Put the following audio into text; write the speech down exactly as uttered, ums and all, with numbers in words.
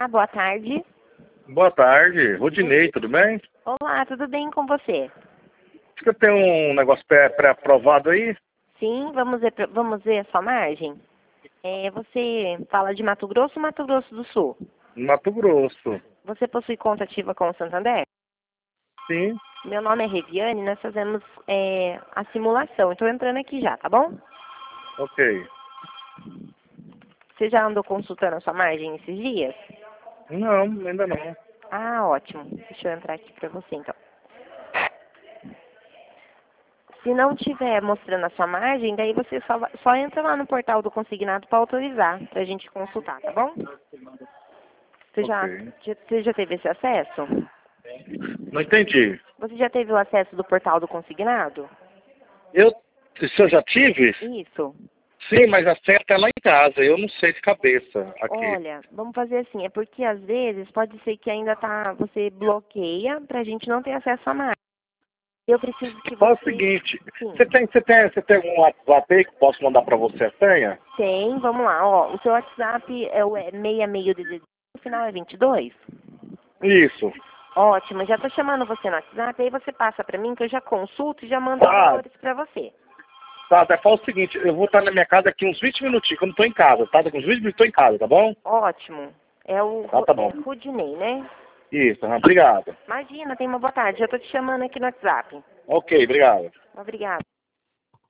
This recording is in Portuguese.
Olá, boa tarde. Boa tarde, Rodinei, tudo bem? Olá, tudo bem com você? Você tem um negócio pré- pré-aprovado aí? Sim, vamos ver, vamos ver a sua margem? É, você fala de Mato Grosso ou Mato Grosso do Sul? Mato Grosso. Você possui conta ativa com o Santander? Sim, Meu nome é Reviane, nós fazemos é, a simulação. Estou entrando aqui já, tá bom? ok. Você já andou consultando a sua margem esses dias? Não, ainda não. Ah, ótimo. Deixa eu entrar aqui para você, então. Se não estiver mostrando a sua margem, daí você só, vai- só entra lá no portal do consignado para autorizar, para a gente consultar, tá bom? Você já, Ok. já- você já teve esse acesso? Não entendi. Você já teve o acesso do portal do consignado? Eu, se eu já tive? Isso. Sim, mas a senha tá lá em casa, eu não sei de cabeça aqui. Olha, vamos fazer assim, é porque às vezes pode ser que ainda tá, você bloqueia para a gente não ter acesso à margem. Eu preciso que Fala o você... seguinte, Sim. você tem, você tem, você tem algum WhatsApp aí que eu posso mandar pra você a senha? Tem, vamos lá, ó. O seu WhatsApp é o é seis seis D D D, o final é vinte e dois? Isso. Ótimo, já tô chamando você no WhatsApp, aí você passa pra mim que eu já consulto e já mando os Ah, valores pra você. tá, até fala o seguinte, eu vou estar na minha casa daqui uns vinte minutinhos, que eu não tô em casa, tá? Daqui uns vinte minutos eu tô em casa, tá bom? Ótimo. É o Tá, Ru- tá é bom. Rudinei, né? Isso, aham, obrigado. Imagina, tem uma boa tarde. Já tô te chamando aqui no WhatsApp. Ok, obrigado. Obrigada.